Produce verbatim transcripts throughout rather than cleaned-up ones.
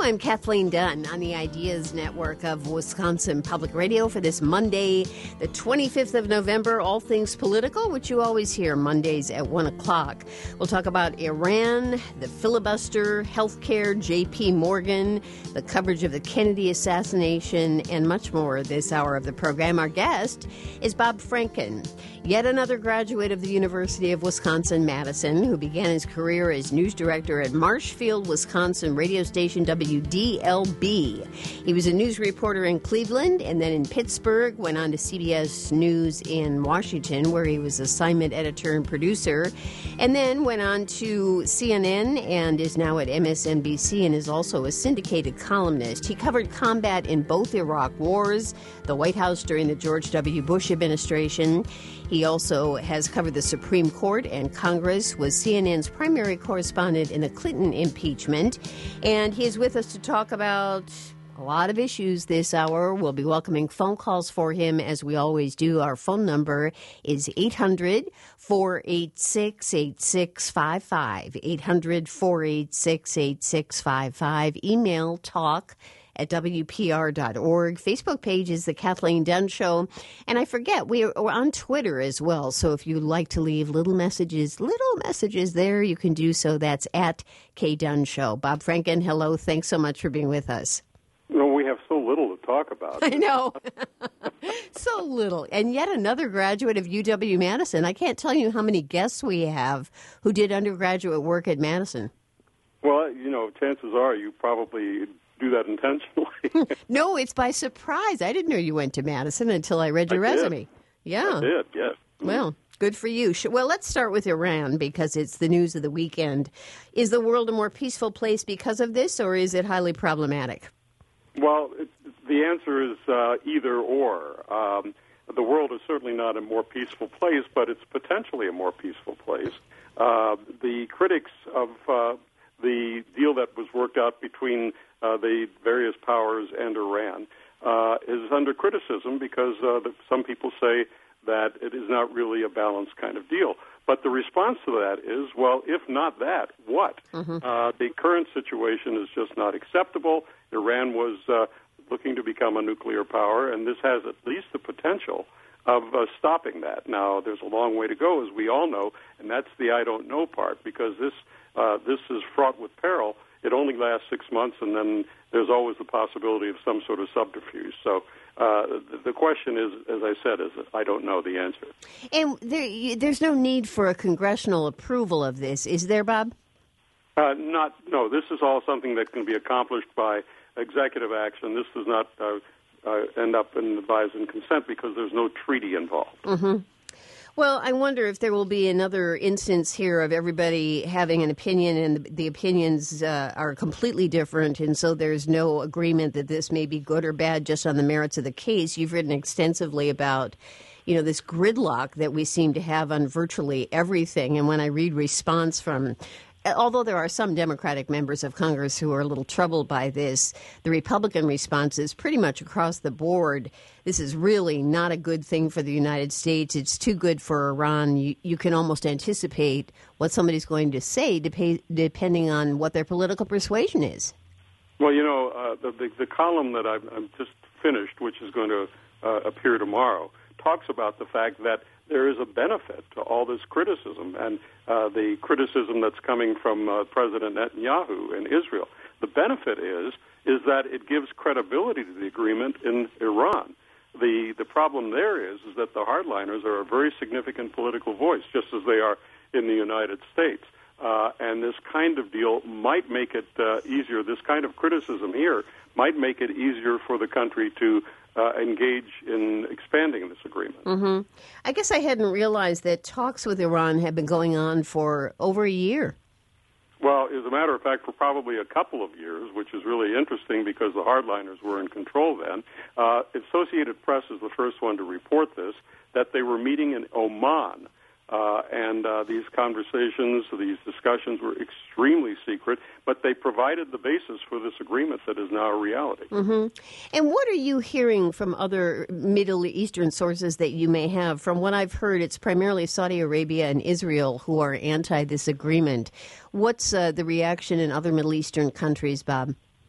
I'm Kathleen Dunn on the Ideas Network of Wisconsin Public Radio for this Monday, the twenty-fifth of November, all things political, which you always hear Mondays at one o'clock. We'll talk about Iran, the filibuster, healthcare, J P. Morgan, the coverage of the Kennedy assassination, and much more this hour of the program. Our guest is Bob Franken, yet another graduate of the University of Wisconsin-Madison, who began his career as news director at Marshfield, Wisconsin radio station W D L B. He was a news reporter in Cleveland and then in Pittsburgh, went on to C B S News in Washington, where he was assignment editor and producer, and then went on to C N N and is now at M S N B C and is also a syndicated columnist. He covered combat in both Iraq wars, the White House during the George W. Bush administration. He also has covered the Supreme Court and Congress, was C N N's primary correspondent in the Clinton impeachment, and he is with us to talk about a lot of issues this hour. We'll be welcoming phone calls for him, as we always do. Our phone number is eight hundred, four eight six, eight six five five, eight hundred, four eight six, eight six five five. Email talk at W P R dot org. Facebook page is The Kathleen Dunn Show. And I forget, we are, we're on Twitter as well. So if you'd like to leave little messages, little messages there, you can do so. That's at K Dunn Show. Bob Franken, hello. Thanks so much for being with us. No, we have so little to talk about. I know. So little. And yet another graduate of U W-Madison. I can't tell you how many guests we have who did undergraduate work at Madison. Well, you know, chances are you probably do that intentionally. No, it's by surprise. I didn't know you went to Madison until I read your I resume. Did. Yeah. I did, yes. Well, good for you. Well, let's start with Iran because it's the news of the weekend. Is the world a more peaceful place because of this, or is it highly problematic? Well, it, the answer is uh, either or. Um, the world is certainly not a more peaceful place, but it's potentially a more peaceful place. Uh, the critics of uh, the deal that was worked out between uh, the various powers and Iran uh, is under criticism because uh, the, some people say that it is not really a balanced kind of deal. But the response to that is, well, if not that, what? Mm-hmm. Uh, the current situation is just not acceptable. Iran was uh, looking to become a nuclear power, and this has at least the potential of uh, stopping that. Now, there's a long way to go, as we all know, and that's the I don't know part, because this uh, this is fraught with peril. It only lasts six months, and then there's always the possibility of some sort of subterfuge. So uh, the question is, as I said, is I don't know the answer. And there, there's no need for a congressional approval of this, is there, Bob? Uh, not, no, this is all something that can be accomplished by executive action. This does not uh, uh, end up in advise and consent because there's no treaty involved. Mm-hmm. Well, I wonder if there will be another instance here of everybody having an opinion and the, the opinions uh, are completely different, and so there's no agreement that this may be good or bad just on the merits of the case. You've written extensively about, you know, this gridlock that we seem to have on virtually everything, and when I read response from although there are some Democratic members of Congress who are a little troubled by this, the Republican response is pretty much across the board. This is really not a good thing for the United States. It's too good for Iran. You, you can almost anticipate what somebody's going to say dep- depending on what their political persuasion is. Well, you know, uh, the, the, the column that I've, I've just finished, which is going to uh, appear tomorrow, talks about the fact that there is a benefit to all this criticism and uh, the criticism that's coming from uh, President Netanyahu in Israel. The benefit is is that it gives credibility to the agreement in Iran. The the problem there is is that the hardliners are a very significant political voice, just as they are in the United States. Uh, and this kind of deal might make it uh, easier. This kind of criticism here might make it easier for the country to Uh, engage in expanding this agreement. Mm-hmm. I guess I hadn't realized that talks with Iran have been going on for over a year. Well, as a matter of fact, for probably a couple of years, which is really interesting because the hardliners were in control then. Uh, Associated Press is the first one to report this, that they were meeting in Oman. Uh, and uh, these conversations, these discussions were extremely secret, but they provided the basis for this agreement that is now a reality. Mm-hmm. And what are you hearing from other Middle Eastern sources that you may have? From what I've heard, it's primarily Saudi Arabia and Israel who are anti this agreement. What's uh, the reaction in other Middle Eastern countries, Bob?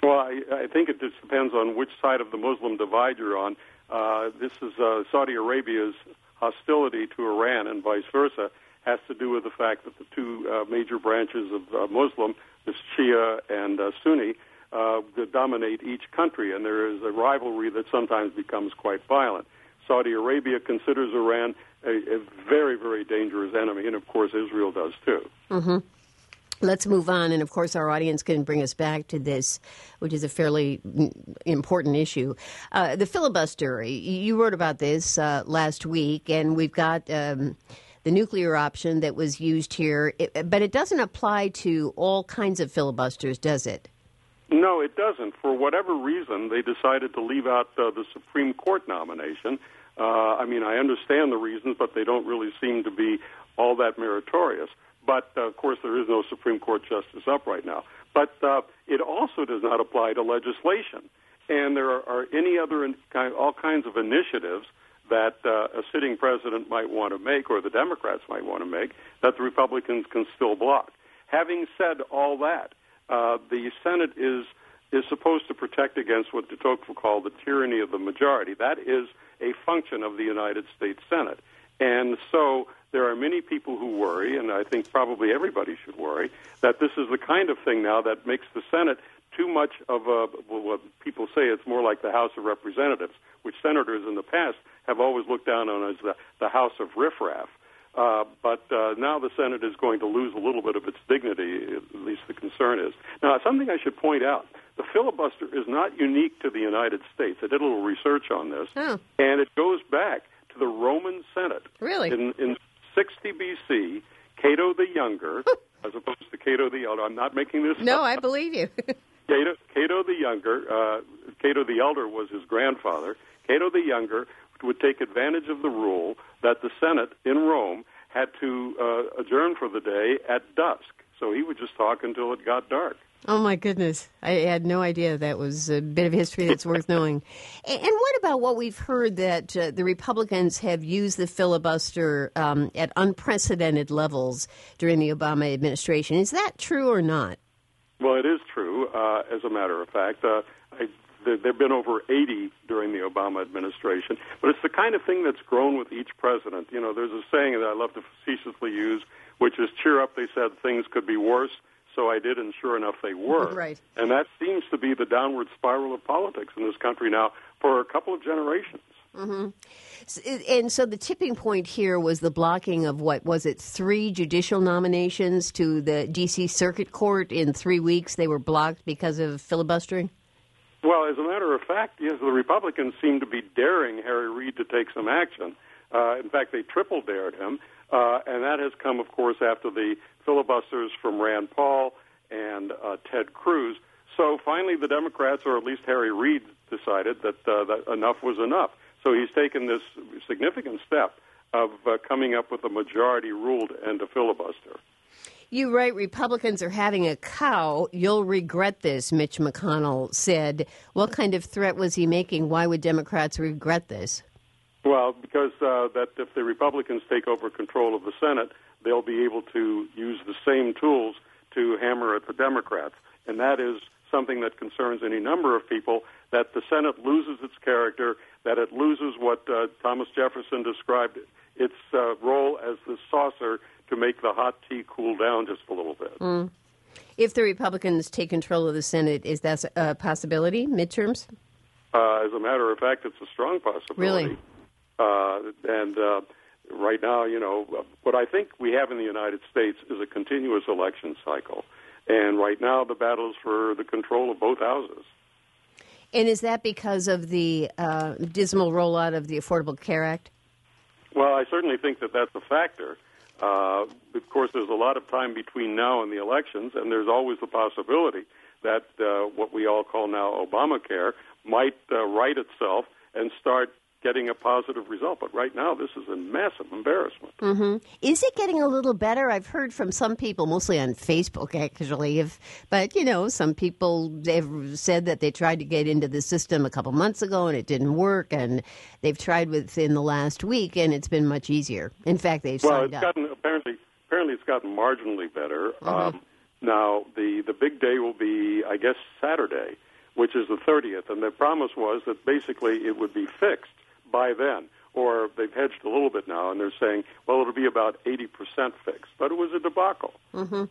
Well, I, I think it just depends on which side of the Muslim divide you're on. Uh, this is uh, Saudi Arabia's hostility to Iran and vice versa has to do with the fact that the two uh, major branches of uh, Muslim, the Shia and uh, Sunni, uh, that dominate each country, and there is a rivalry that sometimes becomes quite violent. Saudi Arabia considers Iran a, a very, very dangerous enemy, and of course Israel does too. Mm-hmm. Let's move on, and of course our audience can bring us back to this, which is a fairly important issue. Uh, the filibuster, you wrote about this uh, last week, and we've got um, the nuclear option that was used here, it, but it doesn't apply to all kinds of filibusters, does it? No, it doesn't. For whatever reason, they decided to leave out uh, the Supreme Court nomination. Uh, I mean, I understand the reasons, but they don't really seem to be all that meritorious. But, uh, of course, there is no Supreme Court justice up right now. But uh, it also does not apply to legislation. And there are, are any other, in, kind, all kinds of initiatives that uh, a sitting president might want to make or the Democrats might want to make that the Republicans can still block. Having said all that, uh, the Senate is is supposed to protect against what de Tocqueville called the tyranny of the majority. That is a function of the United States Senate. And so there are many people who worry, and I think probably everybody should worry, that this is the kind of thing now that makes the Senate too much of a, well, what people say it's more like the House of Representatives, which senators in the past have always looked down on as the, the House of riffraff. Uh, but uh, now the Senate is going to lose a little bit of its dignity, at least the concern is. Now, something I should point out, the filibuster is not unique to the United States. I did a little research on this, oh. and it goes back to the Roman Senate. Really? In, in sixty B C, Cato the Younger, as opposed to Cato the Elder. I'm not making this No, up. I believe you. Cato, Cato the Younger, uh, Cato the Elder was his grandfather. Cato the Younger would take advantage of the rule that the Senate in Rome had to uh, adjourn for the day at dusk. So he would just talk until it got dark. Oh, my goodness. I had no idea that was a bit of history that's worth knowing. And what about what we've heard that uh, the Republicans have used the filibuster um, at unprecedented levels during the Obama administration? Is that true or not? Well, it is true, uh, as a matter of fact. Uh, I, there have been over eighty during the Obama administration. But it's the kind of thing that's grown with each president. You know, there's a saying that I love to facetiously use, which is, cheer up, they said things could be worse. So I did, and sure enough, they were. Right. And that seems to be the downward spiral of politics in this country now for a couple of generations. Mm-hmm. And so the tipping point here was the blocking of, what, was it three judicial nominations to the D C Circuit Court in three weeks? They were blocked because of filibustering? Well, as a matter of fact, yes, the Republicans seem to be daring Harry Reid to take some action. Uh, in fact, they triple dared him. Uh, and that has come, of course, after the filibusters from Rand Paul and uh, Ted Cruz. So finally the Democrats, or at least Harry Reid, decided that, uh, that enough was enough. So he's taken this significant step of uh, coming up with a majority rule to end a filibuster. You write, Republicans are having a cow. You'll regret this, Mitch McConnell said. What kind of threat was he making? Why would Democrats regret this? Well, because uh, that if the Republicans take over control of the Senate, they'll be able to use the same tools to hammer at the Democrats. And that is something that concerns any number of people, that the Senate loses its character, that it loses what uh, Thomas Jefferson described its uh, role as the saucer to make the hot tea cool down just a little bit. Mm. If the Republicans take control of the Senate, is that a possibility, midterms? Uh, as a matter of fact, it's a strong possibility. Really? Uh, and uh, right now, you know, what I think we have in the United States is a continuous election cycle. And right now, the battle is for the control of both houses. And is that because of the uh, dismal rollout of the Affordable Care Act? Well, I certainly think that that's a factor. Uh, of course, there's a lot of time between now and the elections, and there's always the possibility that uh, what we all call now Obamacare might uh, right itself and start getting a positive result. But right now, this is a massive embarrassment. Mm-hmm. Is it getting a little better? I've heard from some people, mostly on Facebook, actually. If, but, you know, some people have said that they tried to get into the system a couple months ago and it didn't work, and they've tried within the last week, and it's been much easier. In fact, they've well, signed it's up. Gotten, apparently, apparently it's gotten marginally better. Mm-hmm. Um, now, the, the big day will be, I guess, Saturday. which is the thirtieth. And the promise was that basically it would be fixed by then. Or they've hedged a little bit now, and they're saying, well, it'll be about eighty percent fixed. But it was a debacle. Mm-hmm.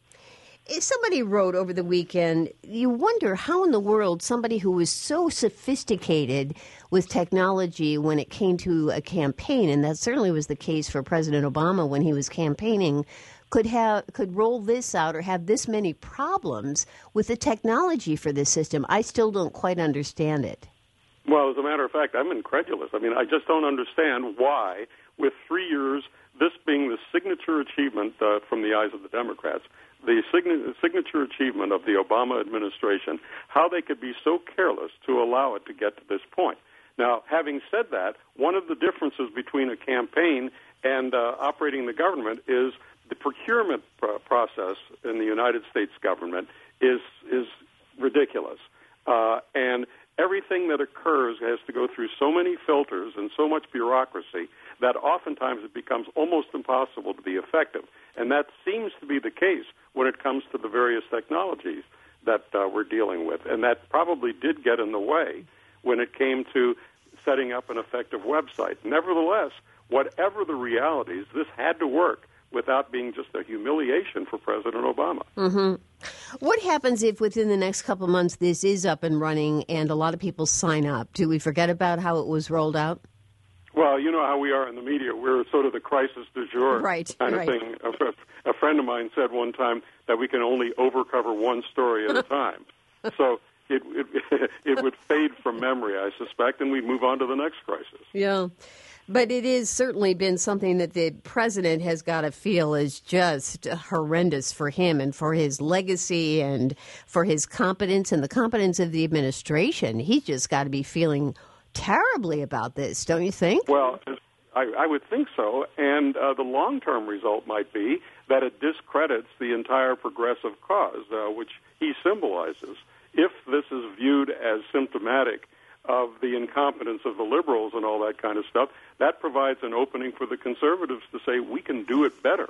Somebody wrote over the weekend, you wonder how in the world somebody who was so sophisticated with technology when it came to a campaign, and that certainly was the case for President Obama when he was campaigning, could have could roll this out or have this many problems with the technology for this system. I still don't quite understand it. Well, as a matter of fact, I'm incredulous. I mean, I just don't understand why, with three years, this being the signature achievement uh, from the eyes of the Democrats, the sign- signature achievement of the Obama administration, how they could be so careless to allow it to get to this point. Now, having said that, one of the differences between a campaign and uh, operating the government is the procurement pr- process in the United States government is is ridiculous. Uh, and everything that occurs has to go through so many filters and so much bureaucracy that oftentimes it becomes almost impossible to be effective. And that seems to be the case when it comes to the various technologies that uh, we're dealing with. And that probably did get in the way when it came to setting up an effective website. Nevertheless, whatever the realities, this had to work without being just a humiliation for President Obama. Mm-hmm. What happens if within the next couple of months this is up and running and a lot of people sign up? Do we forget about how it was rolled out? Well, you know how we are in the media. We're sort of the crisis du jour right, kind right. of thing. A, a friend of mine said one time that we can only overcover one story at a time. So it, it it would fade from memory, I suspect, and we'd move on to the next crisis. Yeah. But it has certainly been something that the president has got to feel is just horrendous for him and for his legacy and for his competence and the competence of the administration. He's just got to be feeling terribly about this, don't you think? Well, I, I would think so. And uh, the long-term result might be that it discredits the entire progressive cause, uh, which he symbolizes. If this is viewed as symptomatic of the incompetence of the liberals and all that kind of stuff, that provides an opening for the conservatives to say, we can do it better.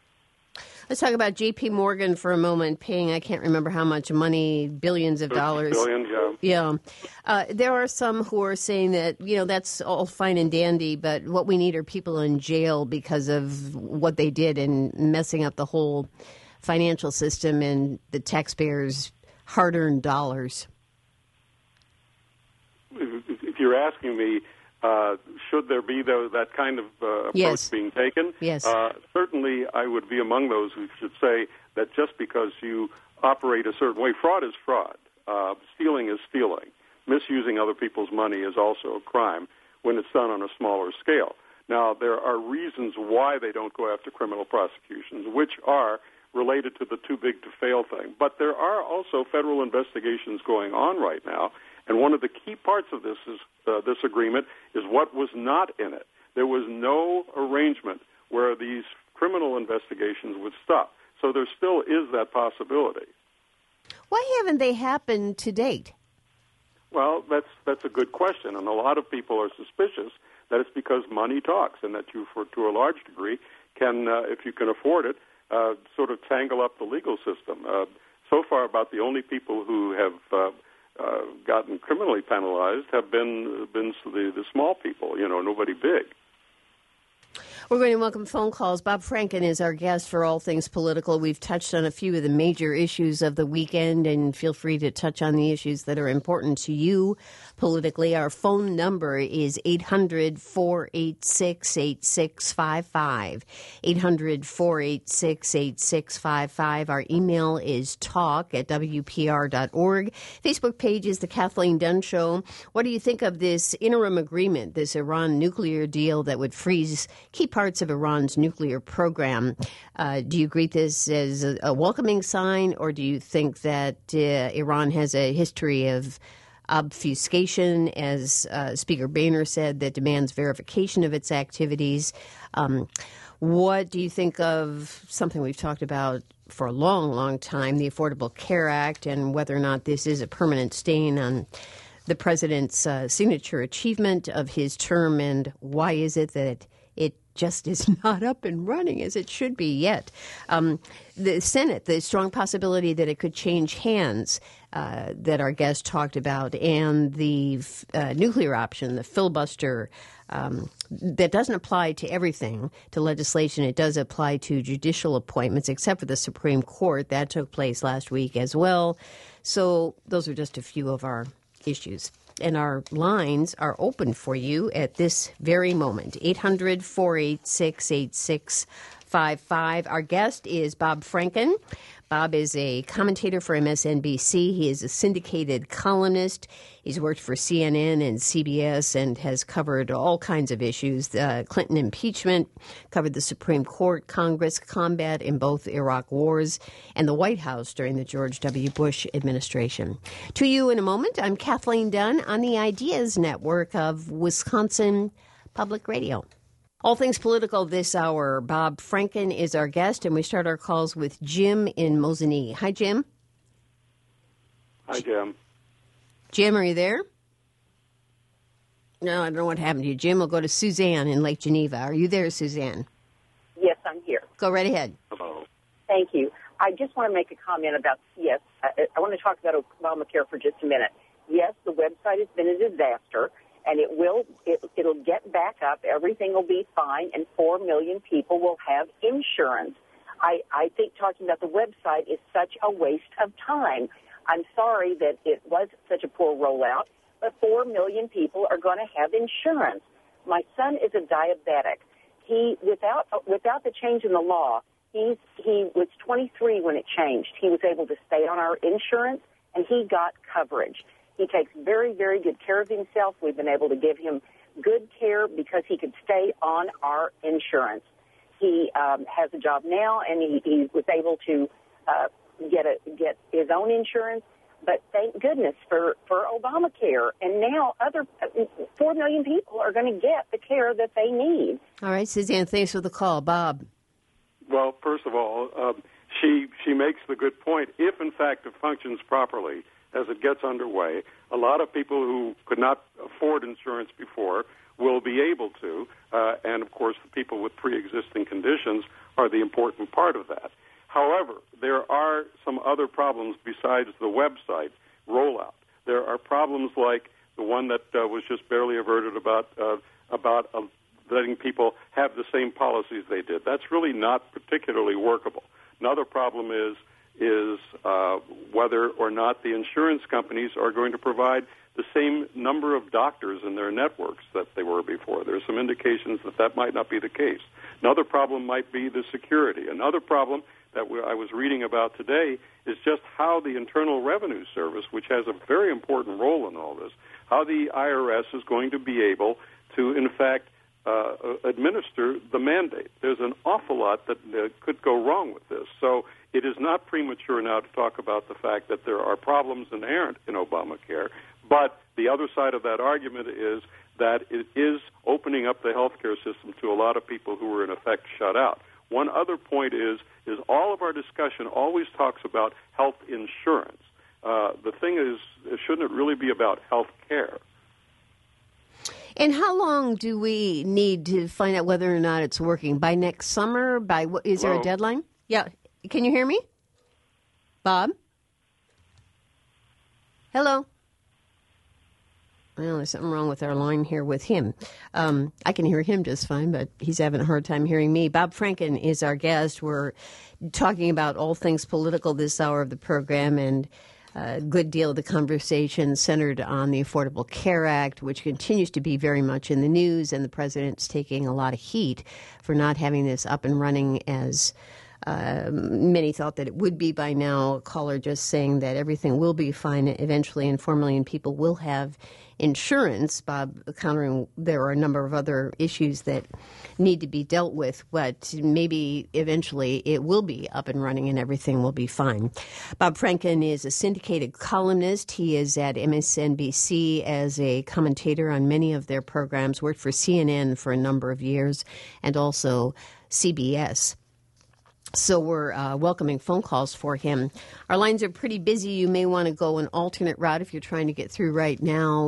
Let's talk about J P. Morgan for a moment, paying, I can't remember how much money, billions of dollars. Billions, yeah. Yeah. Uh, there are some who are saying that, you know, that's all fine and dandy, but what we need are people in jail because of what they did in messing up the whole financial system and the taxpayers' hard-earned dollars. If you're asking me, uh, should there be those, that kind of uh, approach yes. being taken? Yes. Uh, certainly, I would be among those who should say that just because you operate a certain way, fraud is fraud. Uh, stealing is stealing. Misusing other people's money is also a crime when it's done on a smaller scale. Now, there are reasons why they don't go after criminal prosecutions, which are related to the too big to fail thing. But there are also federal investigations going on right now. And one of the key parts of this is uh, this agreement is what was not in it. There was no arrangement where these criminal investigations would stop. So there still is that possibility. Why haven't they happened to date? Well, that's that's a good question, and a lot of people are suspicious that it's because money talks, and that you, for to a large degree, can, uh, if you can afford it, uh, sort of tangle up the legal system. Uh, so far, about the only people who have uh, Uh, gotten criminally penalized have been been the, the small people, you know, nobody big. We're going to welcome phone calls. Bob Franken is our guest for All Things Political. We've touched on a few of the major issues of the weekend, and feel free to touch on the issues that are important to you politically. Our phone number is eight hundred, four eight six, eight six five five, eight hundred, four eight six, eight six five five. Our email is talk at w p r dot org. Facebook page is The Kathleen Dunn Show. What do you think of this interim agreement, this Iran nuclear deal that would freeze key parts of Iran's nuclear program? Uh, do you greet this as a, a welcoming sign, or do you think that uh, Iran has a history of obfuscation, as uh, Speaker Boehner said, that demands verification of its activities? Um, what do you think of something we've talked about for a long, long time, the Affordable Care Act, and whether or not this is a permanent stain on the president's uh, signature achievement of his term, and why is it that it just is not up and running as it should be yet. Um, the Senate, the strong possibility that it could change hands uh, that our guest talked about, and the uh, nuclear option, the filibuster, um, that doesn't apply to everything, to legislation. It does apply to judicial appointments, except for the Supreme Court. That took place last week as well. So those are just a few of our issues. And our lines are open for you at this very moment. eight hundred, four eight six, eight six five five. Our guest is Bob Franken. Bob is a commentator for M S N B C. He is a syndicated columnist. He's worked for C N N and C B S and has covered all kinds of issues. The Clinton impeachment, covered the Supreme Court, Congress, combat in both Iraq wars, and the White House during the George W. Bush administration. To you in a moment, I'm Kathleen Dunn on the Ideas Network of Wisconsin Public Radio. All things political this hour. Bob Franken is our guest, and we start our calls with Jim in Mosinee. Hi, Jim. Hi, Jim. Jim, are you there? No, I don't know what happened to you. Jim, we'll go to Suzanne in Lake Geneva. Are you there, Suzanne? Yes, I'm here. Go right ahead. Hello. Thank you. I just want to make a comment about, yes, I, I want to talk about Obamacare for just a minute. Yes, the website has been a disaster. And it will, it, it'll get back up. Everything will be fine, and four million people will have insurance. I, I think talking about the website is such a waste of time. I'm sorry that it was such a poor rollout, but four million people are going to have insurance. My son is a diabetic. He, without without the change in the law, he's he was twenty-three when it changed. He was able to stay on our insurance, and he got coverage. He takes very, very good care of himself. We've been able to give him good care because he could stay on our insurance. He um, has a job now, and he, he was able to uh, get a, get his own insurance. But thank goodness for, for Obamacare. And now other four million people are going to get the care that they need. All right, Suzanne, thanks for the call. Bob. Well, first of all, um, she she makes the good point. If, in fact, it functions properly, as it gets underway, a lot of people who could not afford insurance before will be able to, uh, and of course the people with pre-existing conditions are the important part of that. However, there are some other problems besides the website rollout. There are problems like the one that uh, was just barely averted about uh, about uh, letting people have the same policies they did. That's really not particularly workable. Another problem is is uh, whether or not the insurance companies are going to provide the same number of doctors in their networks that they were before. There are some indications that that might not be the case. Another problem might be the security. Another problem that we, I was reading about today is just how the Internal Revenue Service, which has a very important role in all this, how the I R S is going to be able to, in fact, uh, administer the mandate. There's an awful lot that uh, could go wrong with this. So it is not premature now to talk about the fact that there are problems inherent in Obamacare, but the other side of that argument is that it is opening up the healthcare system to a lot of people who were in effect shut out. One other point is, is all of our discussion always talks about health insurance. Uh, the thing is, shouldn't it really be about health care? And how long do we need to find out whether or not it's working? By next summer? By what, is there Hello? a deadline? Yeah. Can you hear me? Bob? Hello? Well, there's something wrong with our line here with him. Um, I can hear him just fine, but he's having a hard time hearing me. Bob Franken is our guest. We're talking about all things political this hour of the program, and a good deal of the conversation centered on the Affordable Care Act, which continues to be very much in the news, and the president's taking a lot of heat for not having this up and running as Uh, many thought that it would be by now. A caller just saying that everything will be fine eventually and four million people will have insurance. Bob countering there are a number of other issues that need to be dealt with, but maybe eventually it will be up and running and everything will be fine. Bob Franken is a syndicated columnist. He is at M S N B C as a commentator on many of their programs, worked for C N N for a number of years, and also C B S. So we're uh, welcoming phone calls for him. Our lines are pretty busy. You may want to go an alternate route if you're trying to get through right now.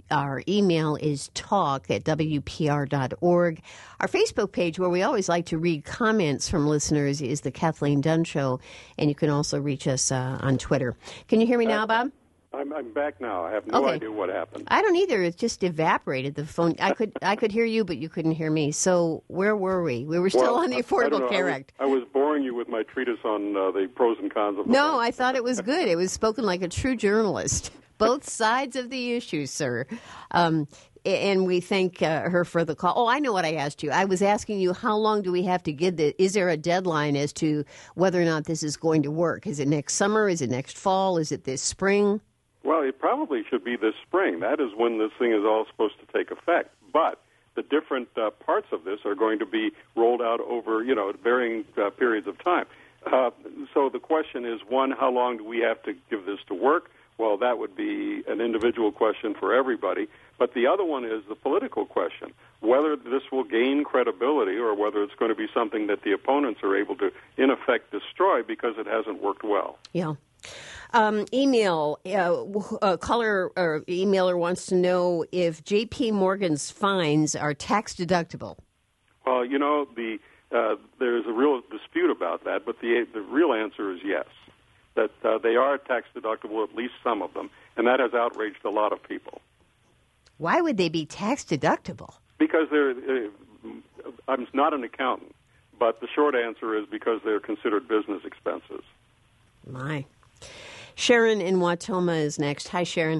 Our email is talk at w p r dot org. Our Facebook page, where we always like to read comments from listeners, is The Kathleen Dunn Show. And you can also reach us uh, on Twitter. Can you hear me now, Bob? I'm, I'm back now. I have no okay. idea what happened. I don't either. It just evaporated. The phone. I could I could hear you, but you couldn't hear me. So where were we? We were still well, on the Affordable Care I was, Act. I was boring you with my treatise on uh, the pros and cons of the No, I thought it was good. It was spoken like a true journalist. Both sides of the issue, sir. Um, and we thank uh, her for the call. Oh, I know what I asked you. I was asking you, how long do we have to give the, is there a deadline as to whether or not this is going to work? Is it next summer? Is it next fall? Is it this spring? Well, it probably should be this spring. That is when this thing is all supposed to take effect. But the different uh, parts of this are going to be rolled out over, you know, varying uh, periods of time. Uh, so the question is, one, how long do we have to give this to work? Well, that would be an individual question for everybody. But the other one is the political question, whether this will gain credibility or whether it's going to be something that the opponents are able to, in effect, destroy because it hasn't worked well. Yeah. Um, email, uh, a caller or emailer wants to know if J P. Morgan's fines are tax deductible. Well, you know, the uh, there's a real dispute about that, but the the real answer is yes, that uh, they are tax deductible, at least some of them, and that has outraged a lot of people. Why would they be tax deductible? Because they're, uh, I'm not an accountant, but the short answer is because they're considered business expenses. My. Sharon in Watoma is next. Hi, Sharon.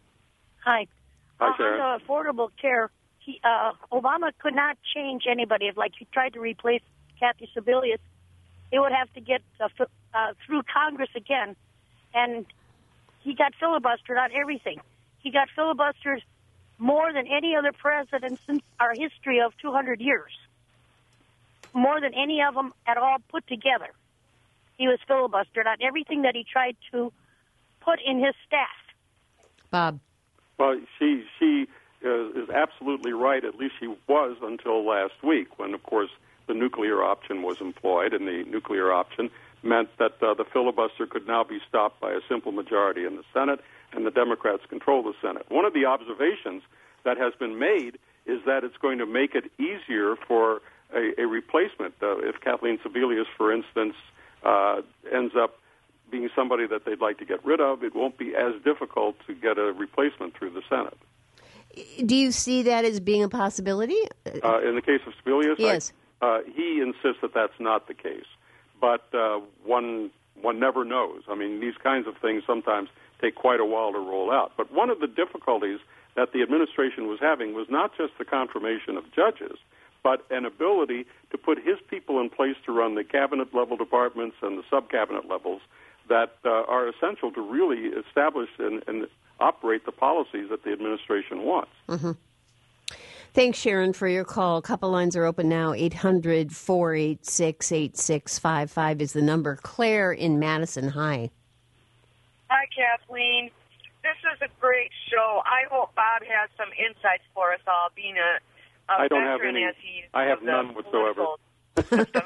Hi. Hi, uh, Sharon. On the Affordable Care, he, uh, Obama could not change anybody. If, like, he tried to replace Kathy Sebelius, he would have to get uh, f- uh, through Congress again. And he got filibustered on everything. He got filibustered more than any other president since our history of two hundred years. More than any of them at all put together. He was filibustered on everything that he tried to put in his staff. Bob. Well, she she uh, is absolutely right. At least she was until last week, when, of course, the nuclear option was employed, and the nuclear option meant that uh, the filibuster could now be stopped by a simple majority in the Senate, and the Democrats control the Senate. One of the observations that has been made is that it's going to make it easier for a, a replacement. Uh, if Kathleen Sebelius, for instance, uh, ends up being somebody that they'd like to get rid of, it won't be as difficult to get a replacement through the Senate. Do you see that as being a possibility? Uh, in the case of Sebelius, yes. I, uh, he insists that that's not the case. But uh, one one never knows. I mean, these kinds of things sometimes take quite a while to roll out. But one of the difficulties that the administration was having was not just the confirmation of judges, but an ability to put his people in place to run the cabinet-level departments and the sub-cabinet levels that uh, are essential to really establish and, and operate the policies that the administration wants. Mm-hmm. Thanks, Sharon, for your call. A couple lines are open now. eight hundred, four eight six, eight six five five is the number. Claire in Madison. Hi. Hi, Kathleen. This is a great show. I hope Bob has some insights for us all, being a, a I don't veteran have any, as he's I have of the none whatsoever. system.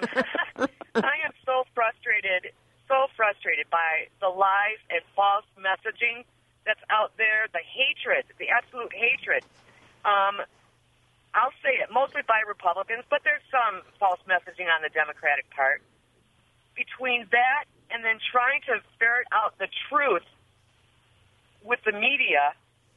I am so frustrated, so frustrated by the lies and false messaging that's out there, the hatred, the absolute hatred. Um, I'll say it, mostly by Republicans, but there's some false messaging on the Democratic part. Between that and then trying to ferret out the truth with the media,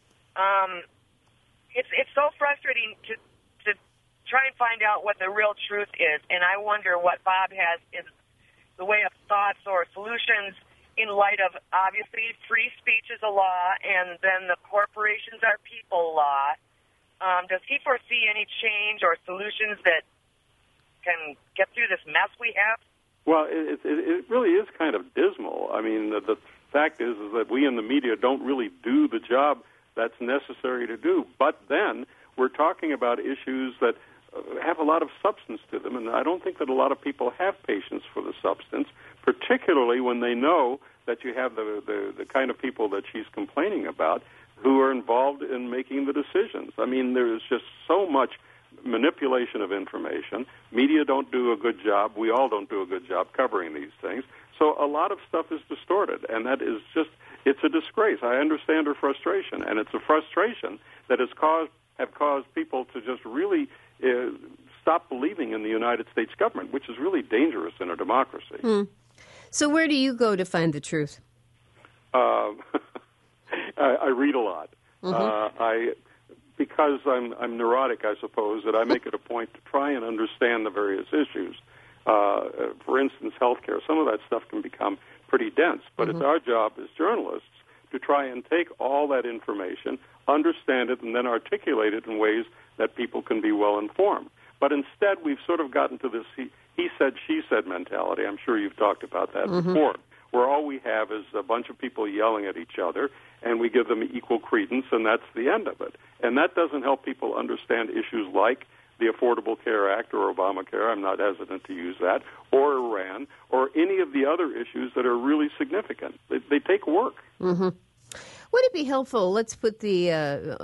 um, it's it's so frustrating to to try and find out what the real truth is. And I wonder what Bob has in the way of thoughts or solutions in light of, obviously, free speech is a law, and then the corporations are people law. Um, does he foresee any change or solutions that can get through this mess we have? Well, it, it, it really is kind of dismal. I mean, the, the fact is, is that we in the media don't really do the job that's necessary to do. But then we're talking about issues that uh, have a lot of substance to them, and I don't think that a lot of people have patience for the substance, particularly when they know that you have the, the, the kind of people that she's complaining about who are involved in making the decisions. I mean, there's just so much manipulation of information. Media don't do a good job. We all don't do a good job covering these things. So a lot of stuff is distorted, and that is just, it's a disgrace. I understand her frustration, and it's a frustration that has caused, have caused people to just really uh, stop believing in the United States government, which is really dangerous in a democracy. Hmm. So where do you go to find the truth? Uh, I, I read a lot. Mm-hmm. Uh, I, because I'm, I'm neurotic, I suppose, that I make it a point to try and understand the various issues. Uh, for instance, healthcare. Some of that stuff can become pretty dense, but mm-hmm. it's our job as journalists to try and take all that information, understand it, and then articulate it in ways that people can be well informed. But instead, we've sort of gotten to this he, he said, she said mentality. I'm sure you've talked about that mm-hmm. before, where all we have is a bunch of people yelling at each other, and we give them equal credence, and that's the end of it. And that doesn't help people understand issues like the Affordable Care Act or Obamacare, I'm not hesitant to use that, or Iran, or any of the other issues that are really significant. They, they take work. Mm-hmm. Would it be helpful, let's put the uh,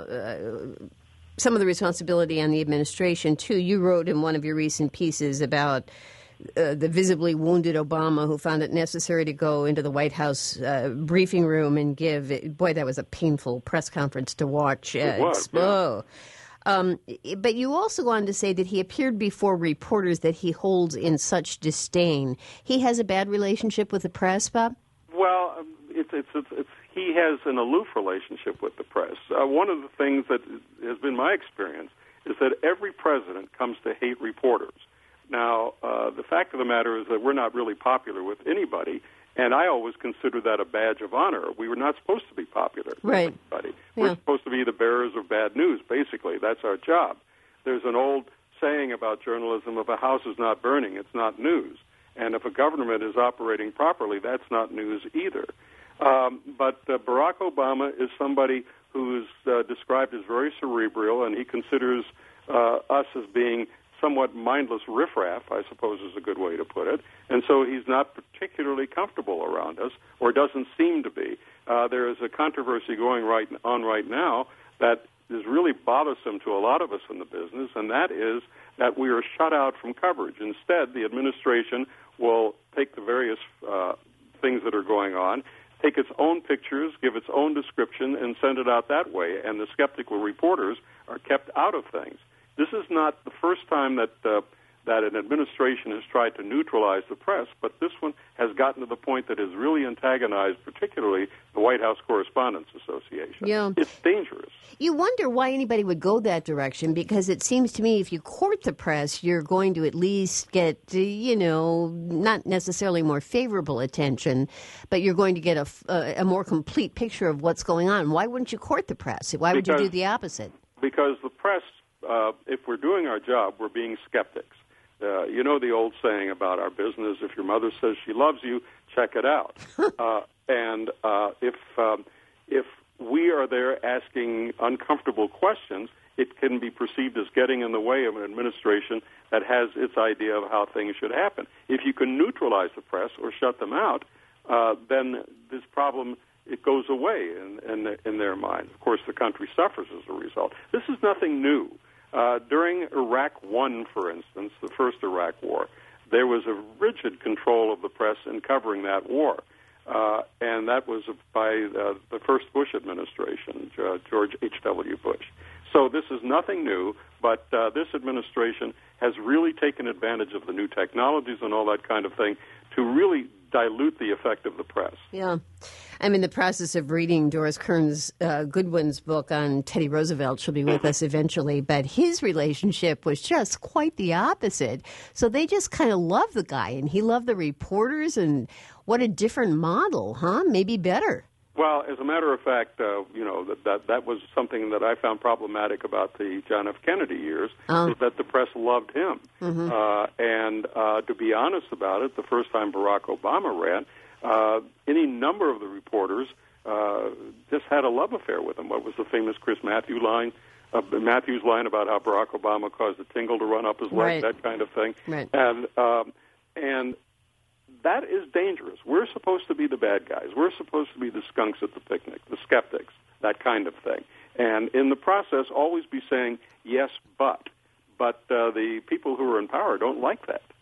uh, some of the responsibility on the administration, too. You wrote in one of your recent pieces about uh, the visibly wounded Obama who found it necessary to go into the White House uh, briefing room and give, boy, that was a painful press conference to watch. Uh, it was, expo- yeah. Um, but you also go on to say that he appeared before reporters that he holds in such disdain. He has a bad relationship with the press, Bob? Well, um, it's, it's, it's, it's, he has an aloof relationship with the press. Uh, one of the things that has been my experience is that every president comes to hate reporters. Now, uh, the fact of the matter is that we're not really popular with anybody, and I always consider that a badge of honor. We were not supposed to be popular right. with anybody. Yeah. We're supposed to be the bearers of bad news, basically. That's our job. There's an old saying about journalism, if a house is not burning, it's not news. And if a government is operating properly, that's not news either. Um, but uh, Barack Obama is somebody who's uh, described as very cerebral, and he considers uh, us as being somewhat mindless riffraff, I suppose is a good way to put it. And so he's not particularly comfortable around us, or doesn't seem to be. Uh, there is a controversy going right on right now that is really bothersome to a lot of us in the business, and that is that we are shut out from coverage. Instead, the administration will take the various uh, things that are going on, take its own pictures, give its own description, and send it out that way, and the skeptical reporters are kept out of things. This is not the first time that uh, that an administration has tried to neutralize the press, but this one has gotten to the point that has really antagonized particularly the White House Correspondents Association. Yeah. It's dangerous. You wonder why anybody would go that direction, because it seems to me if you court the press, you're going to at least get, you know, not necessarily more favorable attention, but you're going to get a, a, a more complete picture of what's going on. Why wouldn't you court the press? Why would because, you do the opposite? Because the press, uh, if we're doing our job, we're being skeptics. Uh, you know the old saying about our business, if your mother says she loves you, check it out. uh, and uh, if um, if we are there asking uncomfortable questions, it can be perceived as getting in the way of an administration that has its idea of how things should happen. If you can neutralize the press or shut them out, uh, then this problem, it goes away in, in, in their minds. Of course, the country suffers as a result. This is nothing new. Uh, during Iraq One, for instance, the first Iraq War, there was a rigid control of the press in covering that war, uh, and that was by uh, the first Bush administration, uh, George H W. Bush. So this is nothing new, but uh, this administration has really taken advantage of the new technologies and all that kind of thing to really dilute the effect of the press. Yeah. I'm in the process of reading Doris Kearns uh, Goodwin's book on Teddy Roosevelt. She'll be with us eventually. But his relationship was just quite the opposite. So they just kind of loved the guy, and he loved the reporters, and what a different model, huh? Maybe better. Well, as a matter of fact, uh, you know, that, that that was something that I found problematic about the John F. Kennedy years, oh. is that the press loved him. Mm-hmm. Uh, and uh, to be honest about it, the first time Barack Obama ran, uh, any number of the reporters uh, just had a love affair with him. What was the famous Chris Matthews line? Uh, Matthews line about how Barack Obama caused a tingle to run up his leg, right. that kind of thing. Right. And um, and that is dangerous. We're supposed to be the bad guys. We're supposed to be the skunks at the picnic, the skeptics, that kind of thing. And in the process, always be saying, yes, but. But uh, the people who are in power don't like that. Yeah.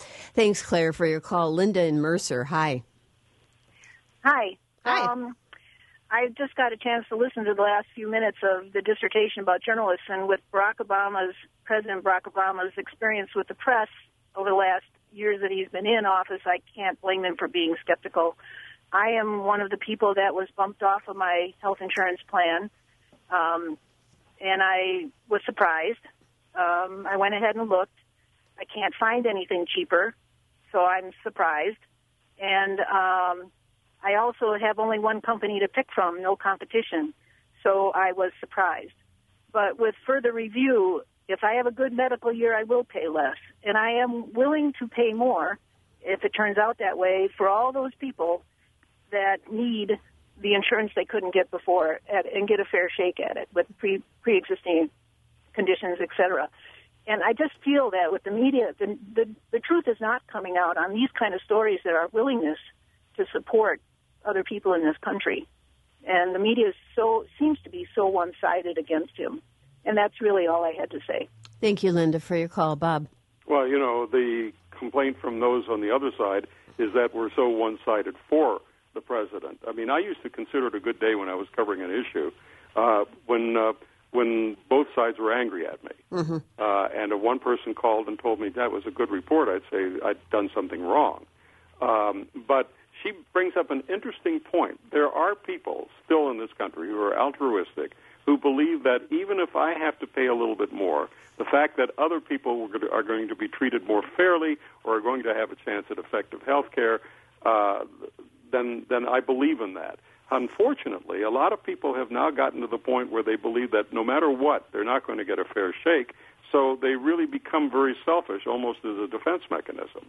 Thanks, Claire, for your call. Linda in Mercer, hi. Hi. Hi. Um, I just got a chance to listen to the last few minutes of the dissertation about journalists, and with Barack Obama's, President Barack Obama's experience with the press over the last years that he's been in office, I can't blame him for being skeptical. I am one of the people that was bumped off of my health insurance plan, um, and I was surprised. Um, I went ahead and looked. I can't find anything cheaper, so I'm surprised. And um, I also have only one company to pick from, no competition, so I was surprised. But with further review, if I have a good medical year, I will pay less, and I am willing to pay more if it turns out that way for all those people that need the insurance they couldn't get before at, and get a fair shake at it with pre, pre-existing conditions, et cetera. And I just feel that with the media, the, the, the truth is not coming out on these kind of stories that are willingness to support other people in this country. And the media is so seems to be so one-sided against him. And that's really all I had to say. Thank you, Linda, for your call. Bob? Well, you know, the complaint from those on the other side is that we're so one-sided for the president. I mean, I used to consider it a good day when I was covering an issue uh, when uh, when both sides were angry at me. Mm-hmm. Uh, and if one person called and told me that was a good report, I'd say I'd done something wrong. Um, but she brings up an interesting point. There are people still in this country who are altruistic, who believe that even if I have to pay a little bit more, the fact that other people are going to be treated more fairly or are going to have a chance at effective health care, uh, then, then I believe in that. Unfortunately, a lot of people have now gotten to the point where they believe that no matter what, they're not going to get a fair shake, so they really become very selfish, almost as a defense mechanism.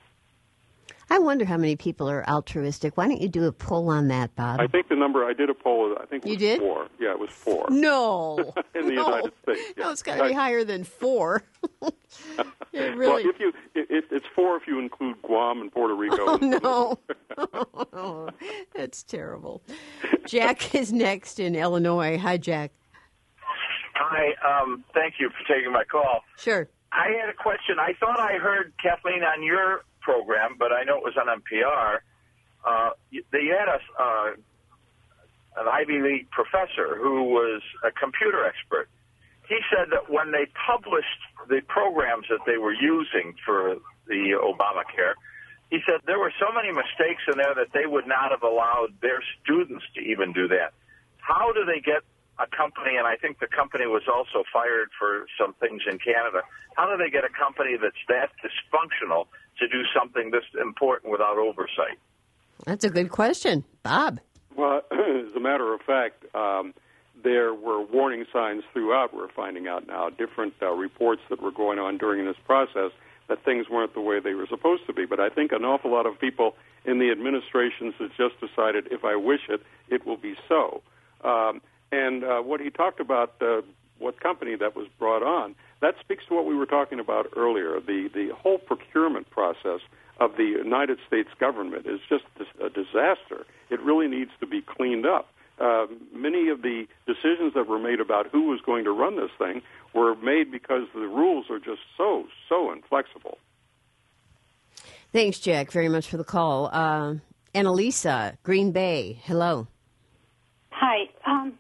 I wonder how many people are altruistic. Why don't you do a poll on that, Bob? I think the number, I did a poll, I think it you was did? four. Yeah, it was four. No. in the no. United States. Yeah. No, it's got to be higher than four. It really... Well, if you, it, it's four if you include Guam and Puerto Rico. Oh, and no. Oh, that's terrible. Jack is next in Illinois. Hi, Jack. Hi. Um, thank you for taking my call. Sure. I had a question. I thought I heard, Kathleen, on your program, but I know it was on N P R. Uh, they had a, uh, an Ivy League professor who was a computer expert. He said that when they published the programs that they were using for the Obamacare, he said there were so many mistakes in there that they would not have allowed their students to even do that. How do they get a company, and I think the company was also fired for some things in Canada, how do they get a company that's that dysfunctional to do something this important without oversight? That's a good question. Bob? Well, as a matter of fact, um, there were warning signs throughout, we're finding out now, different uh, reports that were going on during this process that things weren't the way they were supposed to be. But I think an awful lot of people in the administrations have just decided, if I wish it, it will be so. Um, and uh, what he talked about, uh, what company that was brought on, that speaks to what we were talking about earlier. The, the whole procurement process of the United States government is just a disaster. It really needs to be cleaned up. Uh, many of the decisions that were made about who was going to run this thing were made because the rules are just so, so inflexible. Thanks, Jack, very much for the call. Uh, Annalisa, Green Bay, hello. Hi. Um,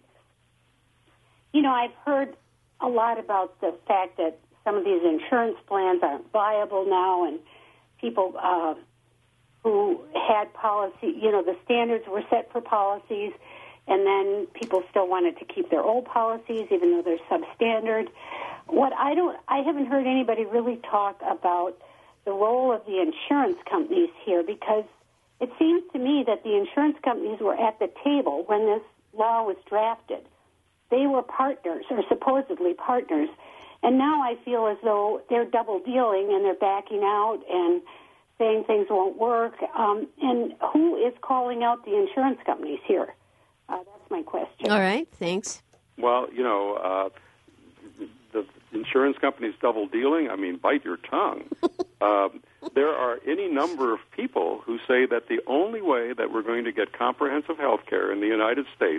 you know, I've heard a lot about the fact that some of these insurance plans aren't viable now, and people uh, who had policy, you know, the standards were set for policies, and then people still wanted to keep their old policies, even though they're substandard. What I don't, I haven't heard anybody really talk about the role of the insurance companies here, because it seems to me that the insurance companies were at the table when this law was drafted. They were partners, or supposedly partners, and now I feel as though they're double dealing and they're backing out and saying things won't work. Um, and who is calling out the insurance companies here? Uh, that's my question. All right, thanks. Well, you know, uh, the insurance companies double dealing, I mean, bite your tongue. um, there are any number of people who say that the only way that we're going to get comprehensive health care in the United States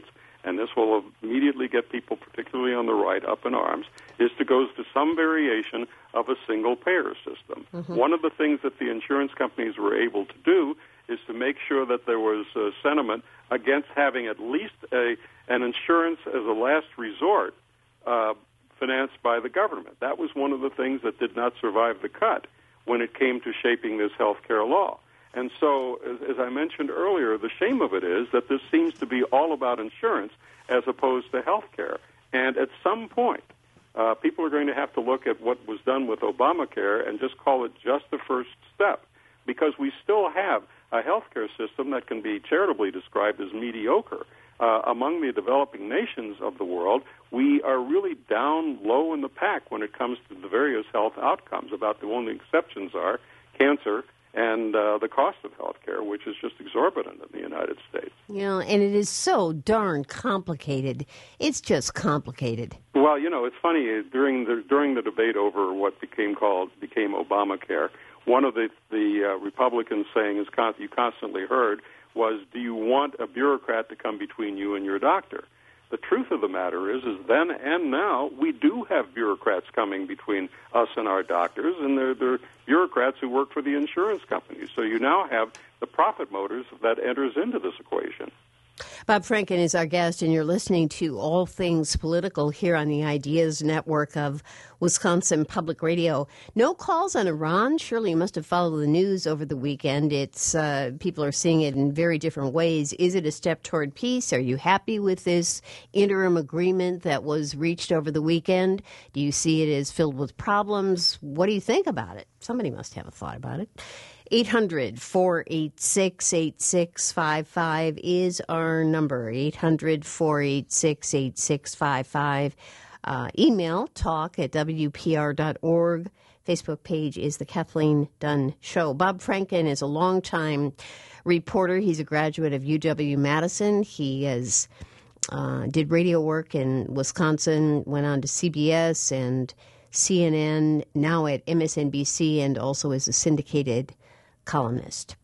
and this will immediately get people, particularly on the right, up in arms, is to go to some variation of a single-payer system. Mm-hmm. One of the things that the insurance companies were able to do is to make sure that there was a sentiment against having at least a an insurance as a last resort uh, financed by the government. That was one of the things that did not survive the cut when it came to shaping this health care law. And so, as, as I mentioned earlier, the shame of it is that this seems to be all about insurance as opposed to health care. And at some point, uh, people are going to have to look at what was done with Obamacare and just call it just the first step, because we still have a health care system that can be charitably described as mediocre. Uh, among the developing nations of the world, we are really down low in the pack when it comes to the various health outcomes. About the only exceptions are cancer and uh, the cost of health care, which is just exorbitant in the United States. You know, and it is so darn complicated. It's just complicated. Well, you know, it's funny, during the during the debate over what became called became Obamacare, one of the, the uh, Republicans saying, as con- you constantly heard, was, do you want a bureaucrat to come between you and your doctor? The truth of the matter is, is then and now, we do have bureaucrats coming between us and our doctors, and they're, they're bureaucrats who work for the insurance companies. So you now have the profit motives that enters into this equation. Bob Franken is our guest, and you're listening to All Things Political here on the Ideas Network of Wisconsin Public Radio. No calls on Iran. Surely you must have followed the news over the weekend. It's uh, people are seeing it in very different ways. Is it a step toward peace? Are you happy with this interim agreement that was reached over the weekend? Do you see it as filled with problems? What do you think about it? Somebody must have a thought about it. eight hundred, four eight six, eight six five five is our number, eight hundred, four eight six, eight six five five. Uh, email talk at w p r dot org. Facebook page is The Kathleen Dunn Show. Bob Franken is a longtime reporter. He's a graduate of U W-Madison. He has uh, did radio work in Wisconsin, went on to C B S and C N N, now at M S N B C, and also is a syndicated columnist.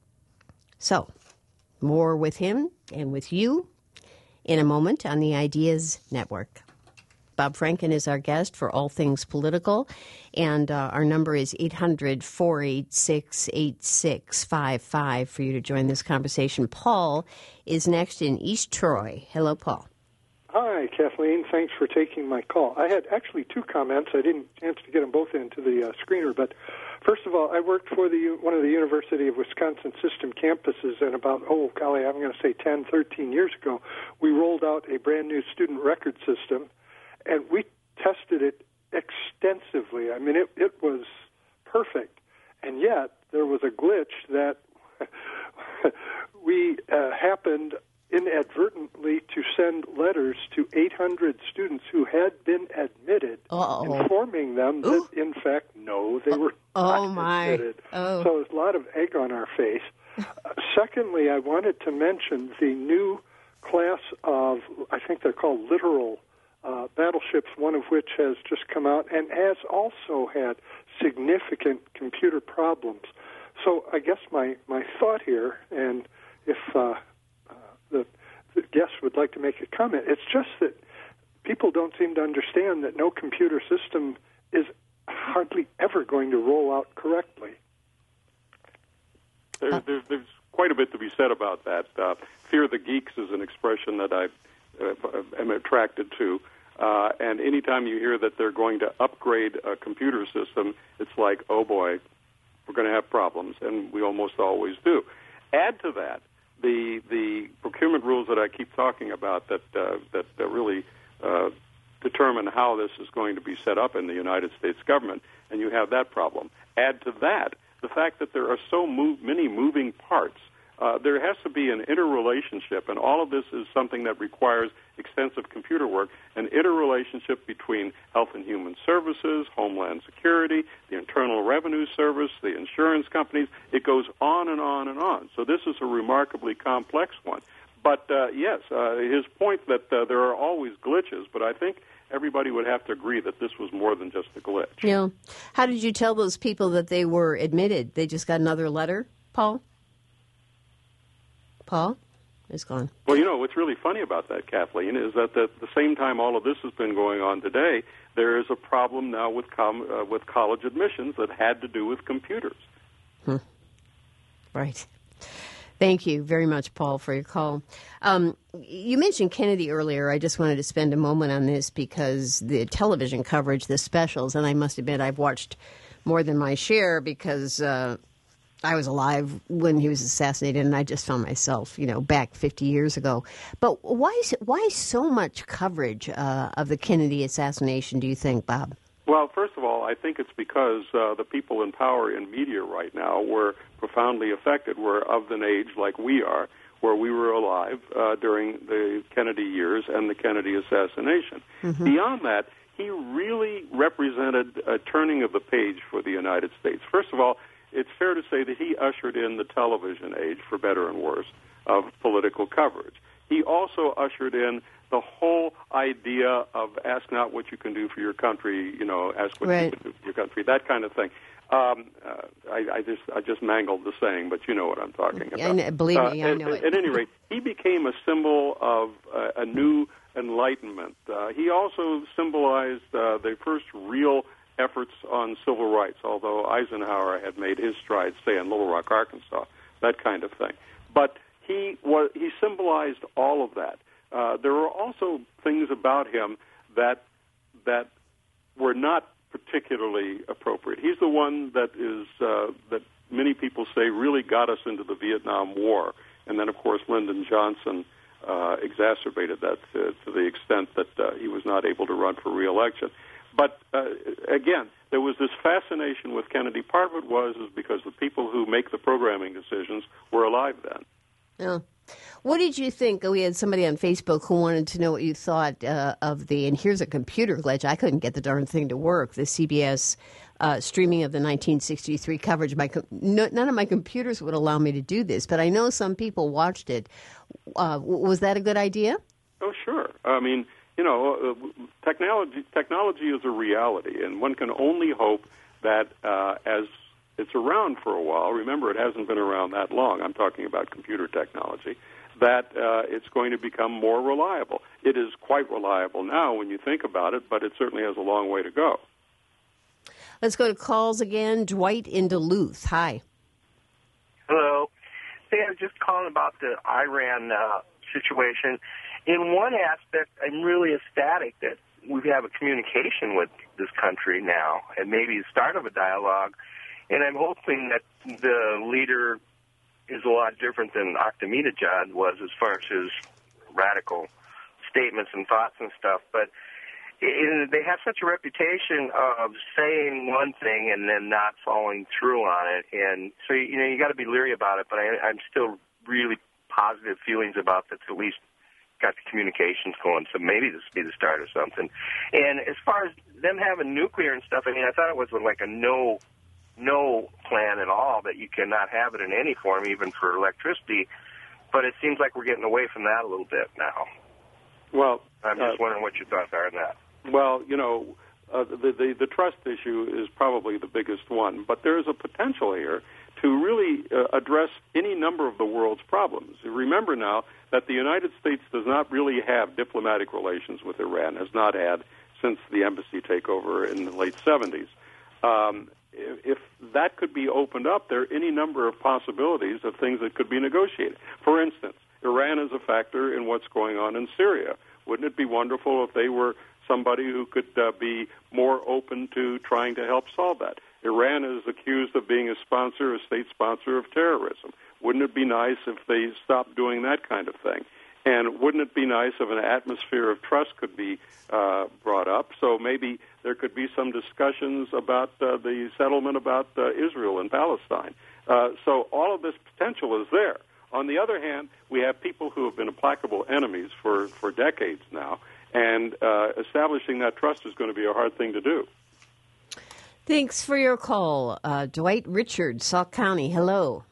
So, more with him and with you in a moment on the Ideas Network. Bob Franken is our guest for All Things Political, and uh, our number is eight hundred, four eight six, eight six five five for you to join this conversation. Paul is next in East Troy. Hello, Paul. Hi, Kathleen. Thanks for taking my call. I had actually two comments. I didn't chance to get them both into the uh, screener, but first of all, I worked for the one of the University of Wisconsin system campuses, and about, oh, golly, I'm going to say ten, thirteen years ago, we rolled out a brand-new student record system, and we tested it extensively. I mean, it, it was perfect, and yet there was a glitch that we uh, happened inadvertently to send letters to eight hundred students who had been admitted, Uh-oh. informing them that, Ooh. in fact, no, they were oh, not my. admitted. Oh. So there's a lot of egg on our face. uh, secondly, I wanted to mention the new class of, I think they're called littoral uh, battleships, one of which has just come out and has also had significant computer problems. So I guess my, my thought here, and if uh, The, the guest would like to make a comment. It's just that people don't seem to understand that no computer system is hardly ever going to roll out correctly. There's, there's, there's quite a bit to be said about that. Uh, fear the geeks is an expression that I uh, am attracted to. Uh, and anytime you hear that they're going to upgrade a computer system, it's like, oh boy, we're going to have problems, and we almost always do. Add to that the the procurement rules that I keep talking about that uh, that uh, really uh, determine how this is going to be set up in the United States government, and you have that problem. Add to that the fact that there are so move, many moving parts. Uh, there has to be an interrelationship, and all of this is something that requires extensive computer work, an interrelationship between Health and Human Services, Homeland Security, the Internal Revenue Service, the insurance companies. It goes on and on and on. So this is a remarkably complex one. But, uh, yes, uh, his point that uh, there are always glitches, but I think everybody would have to agree that this was more than just a glitch. Yeah. How did you tell those people that they were admitted? They just got another letter, Paul? Paul? is gone. Well, you know, what's really funny about that, Kathleen, is that at the same time all of this has been going on today, there is a problem now with com- uh, with college admissions that had to do with computers. Hmm. Right. Thank you very much, Paul, for your call. Um, you mentioned Kennedy earlier. I just wanted to spend a moment on this because the television coverage, the specials, and I must admit I've watched more than my share because uh, I was alive when he was assassinated, and I just found myself, you know, back fifty years ago. But why is it, why so much coverage uh, of the Kennedy assassination, do you think, Bob? Well, first of all, I think it's because uh, the people in power in media right now were profoundly affected. We're of an age like we are, where we were alive uh, during the Kennedy years and the Kennedy assassination. Mm-hmm. Beyond that, he really represented a turning of the page for the United States. First of all, it's fair to say that he ushered in the television age, for better and worse, of political coverage. He also ushered in the whole idea of ask not what you can do for your country, you know, ask what right. you can do for your country, that kind of thing. Um, uh, I, I just I just mangled the saying, but you know what I'm talking about. And believe me, uh, I know at, it. At any rate, he became a symbol of uh, a new enlightenment. Uh, he also symbolized uh, the first real efforts on civil rights, although Eisenhower had made his strides, say, in Little Rock, Arkansas, that kind of thing. But he was he symbolized all of that. Uh, there were also things about him that that were not particularly appropriate. He's the one that is uh, that many people say really got us into the Vietnam War, and then of course Lyndon Johnson uh, exacerbated that to, to the extent that uh, he was not able to run for re-election. But uh, again, there was this fascination with Kennedy. Part of it was is because the people who make the programming decisions were alive then. Yeah. What did you think? We had somebody on Facebook who wanted to know what you thought uh, of the, and here's a computer glitch, I couldn't get the darn thing to work, the C B S uh, streaming of the nineteen sixty-three coverage. My com- no, none of my computers would allow me to do this, but I know some people watched it. Uh, was that a good idea? Oh, sure. I mean, you know, uh, technology, technology is a reality, and one can only hope that uh, as it's around for a while, remember it hasn't been around that long, I'm talking about computer technology, that uh, it's going to become more reliable. It is quite reliable now when you think about it, but it certainly has a long way to go. Let's go to calls again. Dwight in Duluth. Hi. Hello. Hey, I was just calling about the Iran uh, situation. In one aspect, I'm really ecstatic that we have a communication with this country now and maybe the start of a dialogue. And I'm hoping that the leader is a lot different than Ahmadinejad was as far as his radical statements and thoughts and stuff. But it, they have such a reputation of saying one thing and then not following through on it. And so, you know, you got to be leery about it. But I, I'm still really positive feelings about that's at least got the communications going. So maybe this will be the start of something. And as far as them having nuclear and stuff, I mean, I thought it was like a no... no plan at all, that you cannot have it in any form, even for electricity. But it seems like we're getting away from that a little bit now. Well, I'm just uh, wondering what your thoughts are on that. Well, you know, uh, the, the the trust issue is probably the biggest one, but there is a potential here to really uh, address any number of the world's problems. Remember now that the United States does not really have diplomatic relations with Iran, has not had since the embassy takeover in the late seventies. Um, if that could be opened up, there are any number of possibilities of things that could be negotiated. For instance, Iran is a factor in what's going on in Syria. Wouldn't it be wonderful if they were somebody who could uh, be more open to trying to help solve that? Iran is accused of being a sponsor, a state sponsor of terrorism. Wouldn't it be nice if they stopped doing that kind of thing? And wouldn't it be nice if an atmosphere of trust could be uh, brought up? So maybe there could be some discussions about uh, the settlement about uh, Israel and Palestine. Uh, so all of this potential is there. On the other hand, we have people who have been implacable enemies for, for decades now, and uh, establishing that trust is going to be a hard thing to do. Thanks for your call. Uh, Dwight Richard, Sauk County, hello.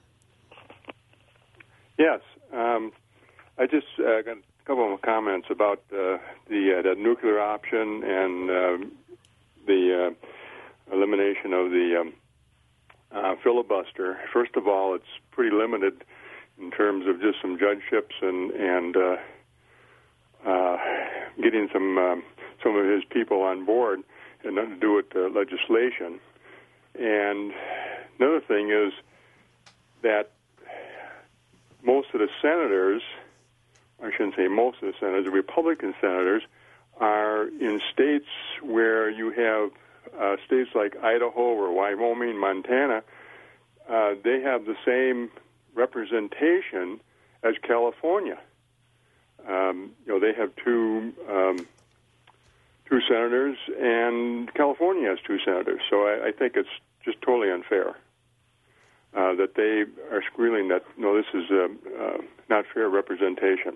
Yes. Um, I just uh, got a couple of comments about uh, the, uh, the nuclear option and uh, the uh, elimination of the um, uh, filibuster. First of all, it's pretty limited in terms of just some judgeships and and uh, uh, getting some um, some of his people on board, and nothing to do with uh, legislation. And another thing is that most of the senators, I shouldn't say most of the senators, the Republican senators, are in states where you have uh, states like Idaho or Wyoming, Montana. Uh, they have the same representation as California. Um, you know, they have two um, two senators, and California has two senators. So I, I think it's just totally unfair uh, that they are squealing that, no, this is uh, uh, not fair representation.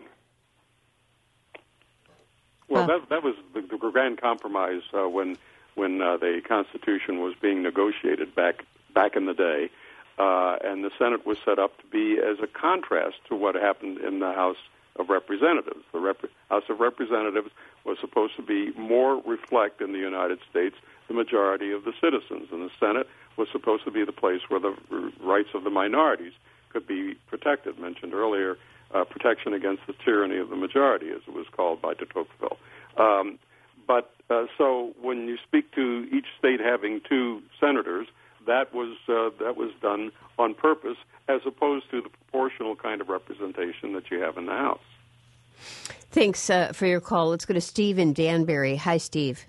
Well, that that was the, the grand compromise uh, when when uh, the Constitution was being negotiated back back in the day, uh, and the Senate was set up to be as a contrast to what happened in the House of Representatives. The Rep- House of Representatives was supposed to be more reflect in the United States the majority of the citizens, and the Senate was supposed to be the place where the rights of the minorities could be protected. Mentioned earlier, uh, protection against the tyranny of the majority, as it was called by de Tocqueville. Um, but uh, so when you speak to each state having two senators, that was uh, that was done on purpose, as opposed to the proportional kind of representation that you have in the House. Thanks uh, for your call. Let's go to Steve in Danbury. Hi, Steve.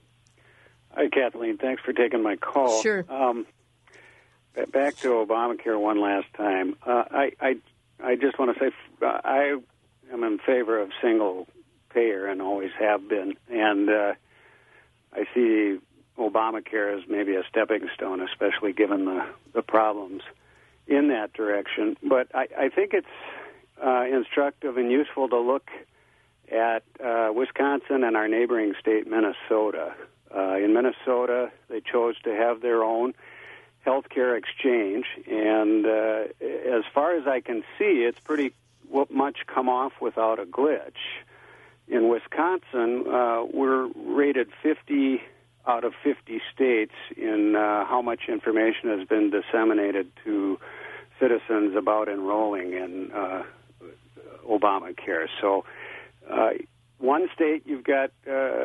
Hi, Kathleen. Thanks for taking my call. Sure. Um, back to Obamacare one last time. Uh, I, I I just want to say uh, I am in favor of single payer and always have been, and uh, I see Obamacare as maybe a stepping stone, especially given the, the problems in that direction. But I, I think it's uh, instructive and useful to look at uh, Wisconsin and our neighboring state, Minnesota. Uh, in Minnesota, they chose to have their own healthcare exchange, and uh, as far as I can see, it's pretty much come off without a glitch. In Wisconsin, uh, we're rated fifty out of fifty states in uh, how much information has been disseminated to citizens about enrolling in uh, Obamacare. So uh, one state, you've got uh,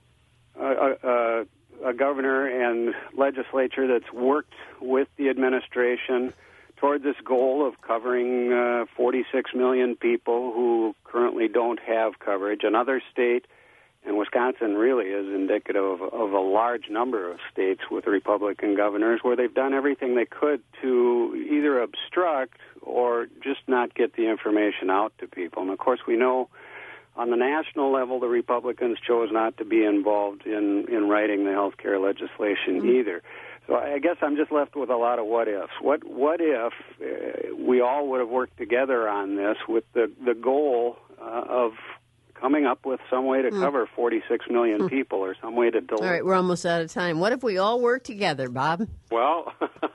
a, a, a governor and legislature that's worked with the administration toward this goal of covering uh, forty-six million people who currently don't have coverage. Another state, and Wisconsin really is indicative of, of a large number of states with Republican governors, where they've done everything they could to either obstruct or just not get the information out to people. And, of course, we know on the national level the Republicans chose not to be involved in, in writing the health care legislation mm-hmm. either. So I guess I'm just left with a lot of what-ifs. What what if uh, we all would have worked together on this with the, the goal uh, of coming up with some way to mm. cover forty-six million mm. people, or some way to deliver. All right, we're almost out of time. What if we all work together, Bob? Well,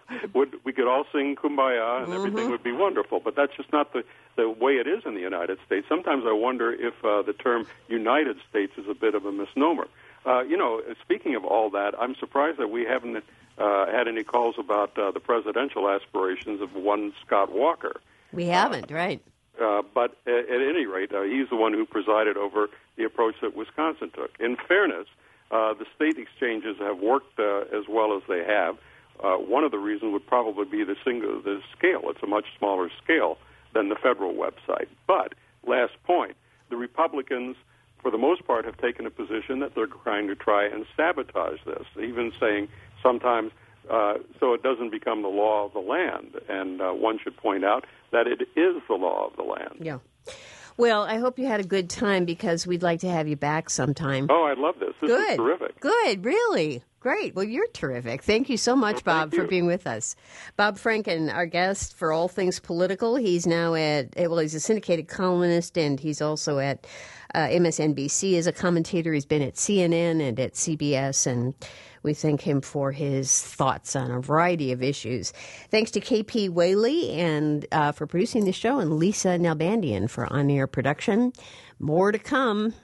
we could all sing Kumbaya and mm-hmm. everything would be wonderful, but that's just not the, the way it is in the United States. Sometimes I wonder if uh, the term United States is a bit of a misnomer. Uh, you know, speaking of all that, I'm surprised that we haven't uh, had any calls about uh, the presidential aspirations of one Scott Walker. We haven't, uh, right. Uh, but at, at any rate, uh, he's the one who presided over the approach that Wisconsin took. In fairness, uh, the state exchanges have worked uh, as well as they have. Uh, one of the reasons would probably be the single the scale. It's a much smaller scale than the federal website. But, last point, the Republicans, for the most part, have taken a position that they're trying to try and sabotage this, even saying sometimes uh, so it doesn't become the law of the land. And uh, one should point out that it is the law of the land. Yeah. Well, I hope you had a good time, because we'd like to have you back sometime. Oh, I love this. This good. is terrific. Good, really. Great. Well, you're terrific. Thank you so much, well, Bob, for being with us. Bob Franken, our guest for all things political. He's now at, well, he's a syndicated columnist, and he's also at uh, M S N B C as a commentator. He's been at C N N and at C B S, and we thank him for his thoughts on a variety of issues. Thanks to K P Whaley and uh, for producing the show, and Lisa Nalbandian for on-air production. More to come.